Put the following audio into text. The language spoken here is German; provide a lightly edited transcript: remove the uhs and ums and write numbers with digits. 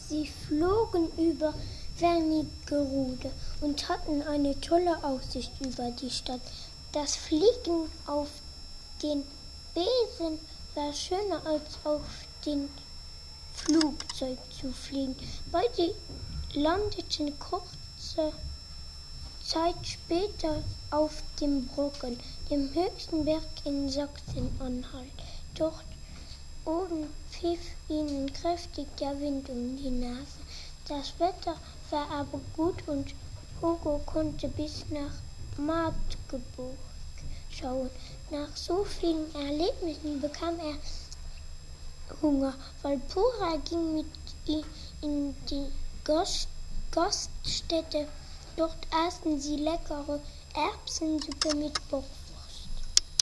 Sie flogen über Wernigerode und hatten eine tolle Aussicht über die Stadt. Das Fliegen auf den Besen war schöner als auf dem Flugzeug zu fliegen. Beide landeten kurze Zeit später auf dem Brocken, dem höchsten Berg in Sachsen-Anhalt. Dort oben pfiff ihnen kräftig der Wind um die Nase. Das Wetter war aber gut und Hugo konnte bis nach Magdeburg schauen. Nach so vielen Erlebnissen bekam er Hunger. Walpurga ging mit ihm in die Gaststätte. Dort aßen sie leckere Erbsensuppe mit